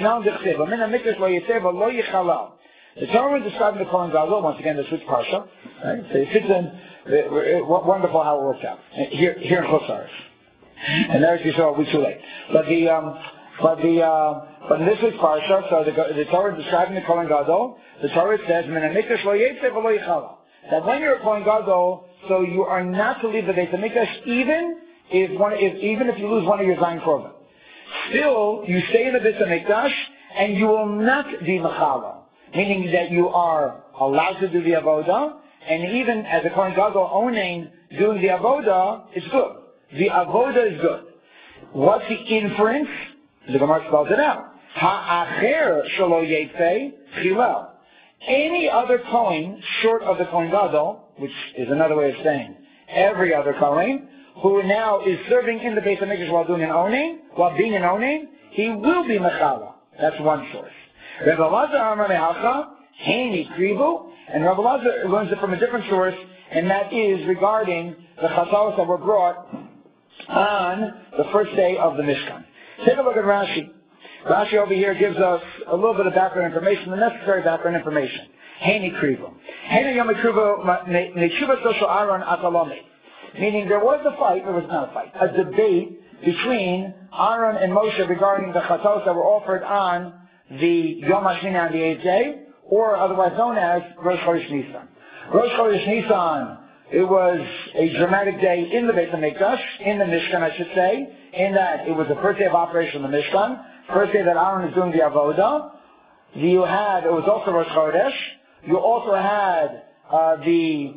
The Torah is describing the Kohen Gadol, once again, this week's Parsha, right? So it fits in, wonderful how it works out. Here in Chutz La'aretz. And there you saw, we too late. But in this week's Parsha, so the Torah is describing the Kohen Gadol, the Torah says, that when you're a Kohen Gadol, so you are not to leave the Beit HaMikdash even if you lose one of your Zayin Krovim. Still, you stay in the Beit HaMikdash, and you will not be Mechala. Meaning that you are allowed to do the Avodah, and even as a Kohen Gadol Onain doing the Avodah is good. The Avodah is good. What's the inference? The Gemara spells it out. Ha'acher shelo yetzei chilel. Any other Kohen short of the Kohen Gadol, which is another way of saying every other Kohen, who now is serving in the Beit HaMikdash while being an Onain, he will be Mechala. That's one source. Rabbi Elazar Amar Mehalcha, Heini Krivu, and Rabbi Elazar learns it from a different source, and that is regarding the chazalos that were brought on the first day of the Mishkan. Take a look at Rashi. Rashi over here gives us a little bit of background information, the necessary background information. Heini Krivu. Heini Yom Krivu, Nechuva Social Aaron Atalome. Meaning there was a debate between Aaron and Moshe regarding the chazalos that were offered on the Yom HaShini on the 8th day, or otherwise known as Rosh Chodesh Nisan. Rosh Chodesh Nisan, it was a dramatic day in the Beit HaMikdash, in the Mishkan I should say, in that it was the first day of operation of the Mishkan, first day that Aaron is doing the Avodah. It was also Rosh Chodesh. You also had the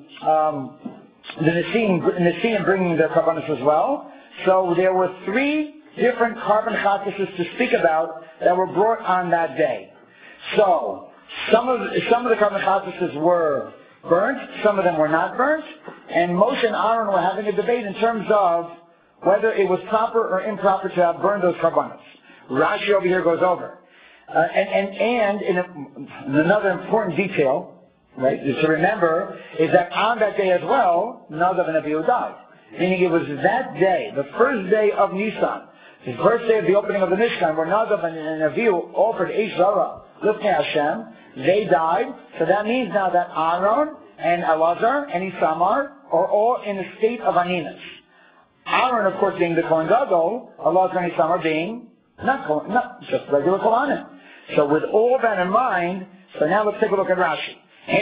Nisim bringing their Karbanos as well. So there were 3 different carbon chatases to speak about that were brought on that day. So some of the carbon chatases were burnt, some of them were not burnt, and Moshe and Aaron were having a debate in terms of whether it was proper or improper to have burned those karbanos. Rashi over here goes over, and in another important detail, right, to remember is that on that day as well, Nadav and Abihu died. Meaning it was that day, the first day of Nisan, the first day of the opening of the Mishkan, where Nadav and Avihu offered Eish Zara, Lifnei Hashem, they died. So that means now that Aaron and Elazar and Isamar are all in a state of Aninus. Aaron, of course, being the Kohen Gadol, Elazar and Isamar being not just regular Kohanim. So with all that in mind, so now let's take a look at Rashi.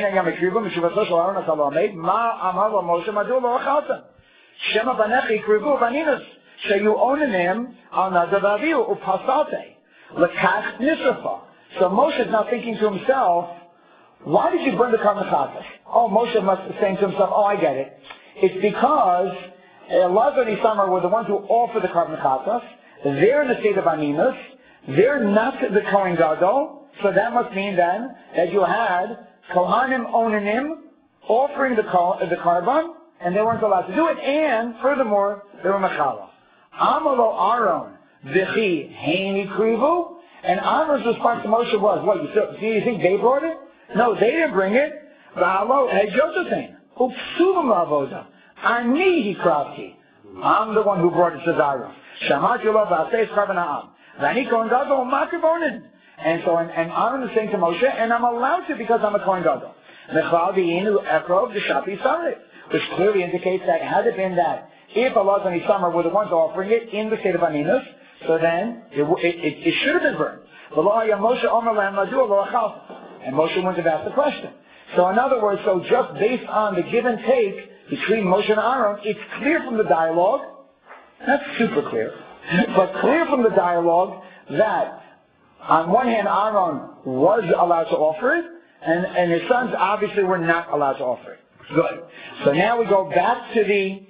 So you own him on Nadav Avihu upasate lekach nisrafa. So Moshe is now thinking to himself, why did you burn the Karban Chatas? Oh, Moshe must be saying to himself, oh, I get it. It's because Elazar and Isamar were the ones who offered the Karban Chatas. They're in the state of Aninus. They're not the Kohen Gadol. So that must mean then that you had Kohanim Onanim offering the Karban, and they weren't allowed to do it. And furthermore, they were Mechala. Amalo Aaron V'chi Heini Krivu. And Aaron's response to Moshe was, what, do you think they brought it? No, they didn't bring it. V'alo Josephine. Upsuvim Avoda. Ani Hikrafti. I'm the one who brought it, says Aaron. Shamati lo v'aseh Karban Ha'am. V'ani Kohen Gadol Makivonin. And so, and Aaron is saying to Moshe, and I'm allowed to because I'm a Kohen Gadol. Mechal V'yinu Ekrov V'shapi Sarif. Which clearly indicates that had it been that if Elazar and Isamar were the ones offering it in the state of Aninus, so then it should have been burned. And Moshe wouldn't have asked the question. So in other words, so just based on the give and take between Moshe and Aaron, it's clear from the dialogue, not super clear, but clear from the dialogue that on one hand Aaron was allowed to offer it, and his sons obviously were not allowed to offer it. Good. So now we go back to the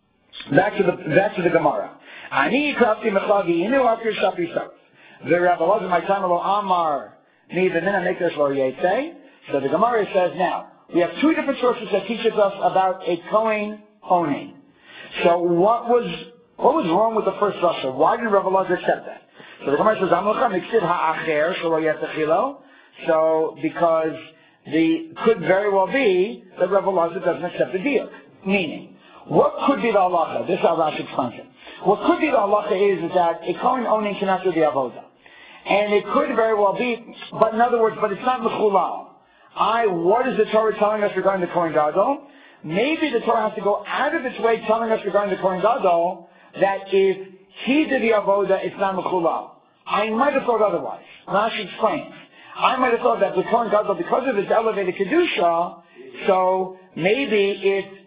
Gemara. Ani krafti mechlagi inu after shapi sarf. The Rabbi Elazar my time lo amar ni v'mina mekdash lo yetei. So the Gemara says now we have two different sources that teaches us about a Kohen owning. So what was wrong with the first Russia? Why did Rabbi Elazar accept that? So the Gemara says Amlucha miksid ha'acher shelo yetechilo. So because could very well be that Rabbi Elazar doesn't accept the deal. Meaning, what could be the halacha? This is how Rashi explains it. What could be the halacha is that a Kohen owning cannot do the avodah. And it could very well be, but in other words, but it's not mechulal. What is the Torah telling us regarding the Kohen Gadol? Maybe the Torah has to go out of its way telling us regarding the Kohen Gadol that if he did the avodah, it's not mechulal. I might have thought otherwise. Rashi explains. I might have thought that the Kohen Gadol, because of his elevated kedusha, so maybe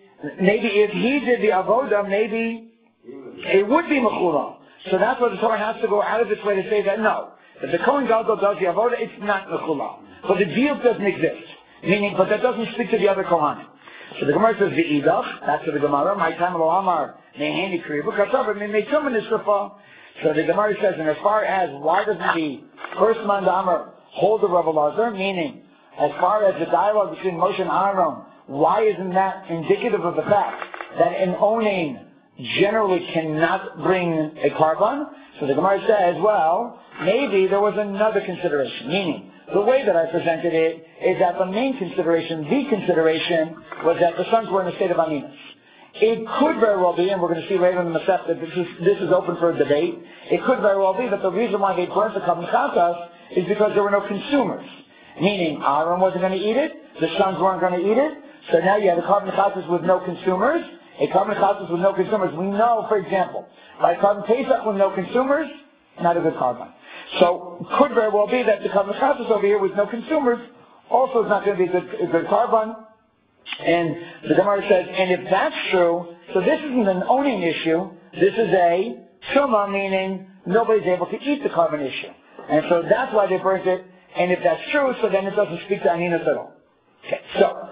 if he did the avodah, maybe it would be mechulal. So that's why the Torah has to go out of its way to say that no, if the Kohen Gadol does the avodah, it's not mechulal. But the deal doesn't exist. Meaning, but that doesn't speak to the other Kohanim. So the Gemara says, V'idach, that's to the Gemara, my time lo amar, neheni krivu, kasav, meitumen nisrafa. So the Gemara says, and as far as why doesn't the first man the Amar hold the Rabbi Elazar, meaning, as far as the dialogue between Moshe and Aaron, why isn't that indicative of the fact that an owning generally cannot bring a karban? So the Gemara says, well, maybe there was another consideration, meaning, the way that I presented it is that the main consideration, the consideration, was that the sons were in a state of aninus. It could very well be, and we're going to see later in the Masech that this is open for a debate, it could very well be that the reason why they burnt the Karban Chatas is because there were no consumers. Meaning, Aaron wasn't going to eat it, the sons weren't going to eat it, so now you have a Karban Chatas with no consumers. A Karban Chatas with no consumers, we know, for example, by Karban Pesach with no consumers, not a good Karban. So, could very well be that the Karban Chatas over here with no consumers also is not going to be a good Karban. And the Gemara says, and if that's true, so this isn't an owning issue, this is a Truma, meaning nobody's able to eat the Karban issue. And so that's why they burnt it, and if that's true, so then it doesn't speak to Aninus at all. Okay,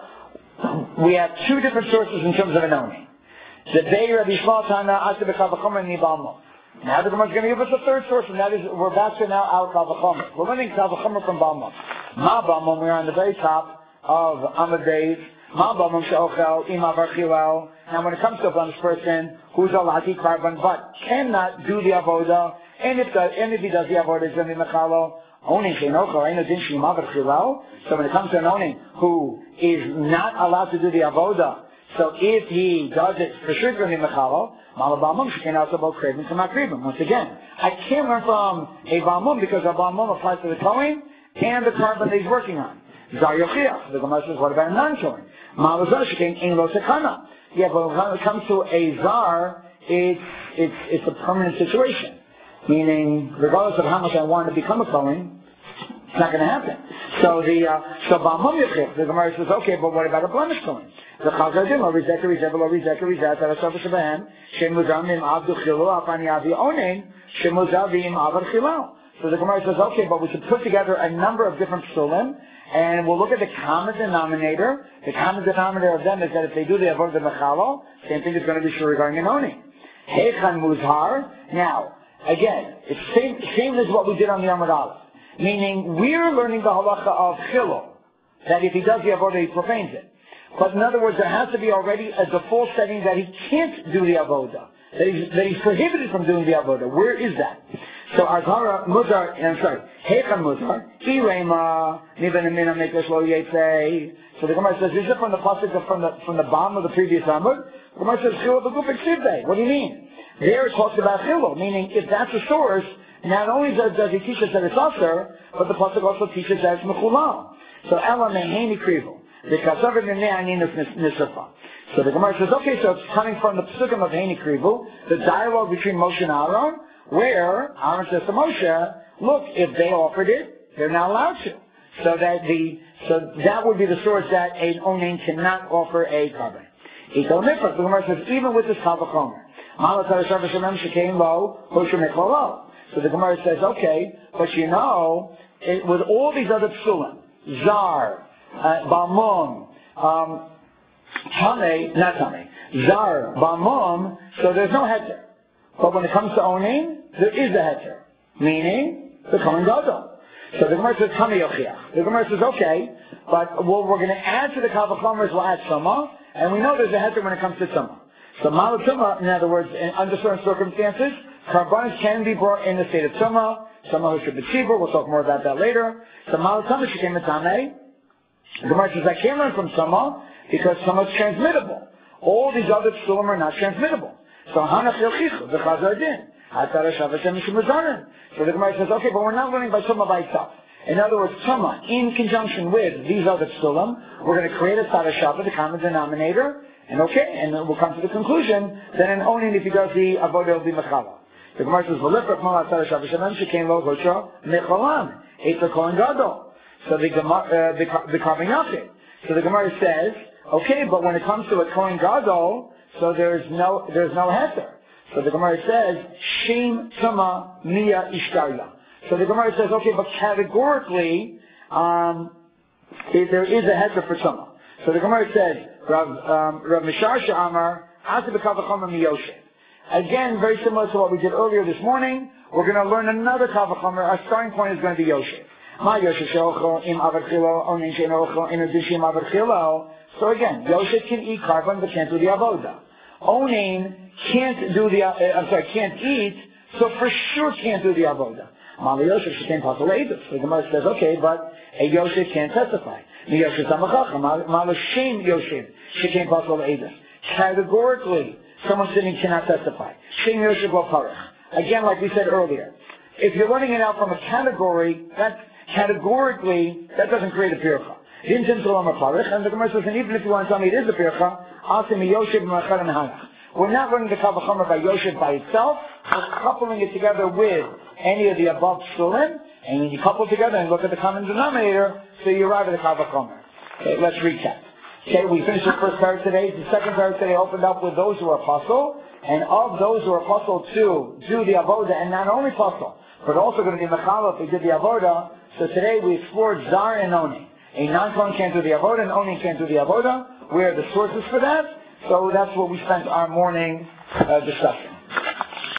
so, we have two different sources in terms of an owning. The Bei Rabbi Yishmael Tana Asa B'Kavachomer Nibalmo. Now the Gemara is going to give us a third source, and that is, we're back to now our Kavachomer. We're learning Kavachomer from Balmo. Ma Balmo, we're on the very top of Amud Beis. Ma Balmo She'ochel Ima Varchilel. Now when it comes to a blemish person who's a Lati Karban, but cannot do the Avodah, and if he does the Avodah, it's going to be Mechalo. Owning She'ochel, Eino Din Shema Varchilel. So when it comes to an owning who is not allowed to do the Avodah, So if he does it for sure going to be mechalo, malabamum, she can also go craving to makribim. Once again, I can't learn from a balmum because a balmum applies to the Kohen and the carbon that he's working on. Zar yochiach. The Gemara says, what about a non-Kohen? Malazar, she can ein lo sekana. Yeah, but when it comes to a zar, it's a permanent situation. Meaning, regardless of how much I want to become a Kohen, it's not going to happen. So Balmum Yechif, the Gemara says, okay, but what about a blemish Kohen? The Chazar Lo Rizek Rizek Lo Rizek Rizek Tarasov Shebehem Shemuzam Im Avdu Chilu Afani Avi Onein Shemuzam Im Avar Chilal. So the Gemara says, okay, but we should put together a number of different psulim, and we'll look at the common denominator. The common denominator of them is that if they do the Avodah Mechalo, same thing is going to be true regarding an Onein. Heichan Muzhar. Now, again, it's same as what we did on the Amud Aleph. Meaning, we're learning the halacha of chilul, that if he does the avodah, he profanes it. But in other words, there has to be already a default setting that he can't do the avodah, that he's prohibited from doing the avodah. Where is that? So Azhara Muzar, Heichan Muzar, Irema, Niven Amina Mekesh Lo Yetzei. So the Gemara says, is it from the pasuk from the bottom of the previous Amud? The Gemara says, Chilul B'Guf Eksivdei. What do you mean? There it talks about chilul, meaning if that's the source, not only does he teach us that it's usher, but the pasuk also teaches that it's mechulal. So Ela Meheni Krivu. The Kasav Ne'aninus Nisrafa. So the Gemara says, okay, so it's coming from the pasukim of Heni Krivu, the dialogue between Moshe and Aaron, where Aaron says to Moshe, look, if they offered it, they're not allowed to. So that would be the source that an onain cannot offer a carbon. The Gemara says, even with this Kavachomer, so the Gemara says, okay, but with all these other psulim, Zar, Balmum, Zar, Balmum, so there's no heter. But when it comes to Onain, there is a heter. Meaning, the Kohen Gadol. So the Gemara says, Kami Yochiach. The Gemara says, okay, but what we're going to add to the Kavachomer is we'll add Tumah, and we know there's a heter when it comes to Tumah. So Malatuma, in other words, under certain circumstances, Karbanis can be brought in the state of Tumah, Tumah who should be Tzibur, we'll talk more about that later. So Malatuma, she came in Tameh. The Gemara says, I can't learn from Tumah because Tumah is transmittable. All these other Psulim are not transmittable. So Hanach Yelchichu, the Chazar Din. So the Gemara says, okay, but we're not learning by Tumah by itself. In other words, Tumah, in conjunction with these other Psulim, we're going to create a Tzara Shabbat, the common denominator, and then we'll come to the conclusion that an Onin, if he does the Avodah, will be Mechala. The Gemara says, "V'lifrach mal atzar Shabbat Shalom shekain lo hosha mechalan eter Kohen Gadol." So the Karban Yachid. So the Gemara says, okay, but when it comes to a Kohen Gadol, so there's no heter. So the Gemara says, Shem Tama Miya Ishtarya. So the Gemara says, okay, but categorically, there is a heter for Tama. So the Gemara says, Rav Misharsha Amar, Asa b'kavachomer miyoshev. Again, very similar to what we did earlier this morning, we're going to learn another kavachomer. Our starting point is going to be Yoshev. Ma Yoshev she'ochel im avar chilo, onin she'en ochel in addition avar chilo. So again, Yoshev can eat carbon but can't do the avoda. Onin can't eat, so for sure can't do the avoda. Ma Yoshev she'ken pasal edus. The Gemara says, okay, but a Yoshev can't testify. Categorically, someone sitting cannot testify. Again, like we said earlier, if you're running it out from a category, that doesn't create a pircha. And the Gemara says, and even if you want to tell me it is a pircha, we're not running the kavachomer by Yoshev by itself. We're coupling it together with any of the above psulim, and when you couple together and look at the common denominator, so you arrive at the kavachomer. Okay, let's recap. Okay, we finished the first parak today. The second parak today opened up with those who are apostle, and of those who are apostle to do the avoda, and not only apostle, but also going to be mechala if they did the avoda. So today we explored Zar and Oni. A non-Kohen can't do the avoda, and Oni can't do the avoda. Where are the sources for that? So that's what we spent our morning discussing.